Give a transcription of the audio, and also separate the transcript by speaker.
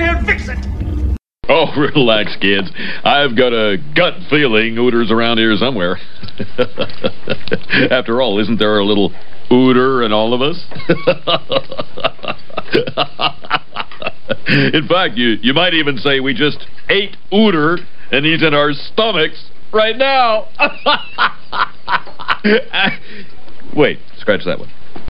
Speaker 1: there and fix it.
Speaker 2: Oh, relax, kids. I've got a gut feeling Ooter's around here somewhere. After all, isn't there a little Ooter in all of us? In fact, you might even say we just ate Ooter and he's in our stomachs right now. Wait, scratch that one.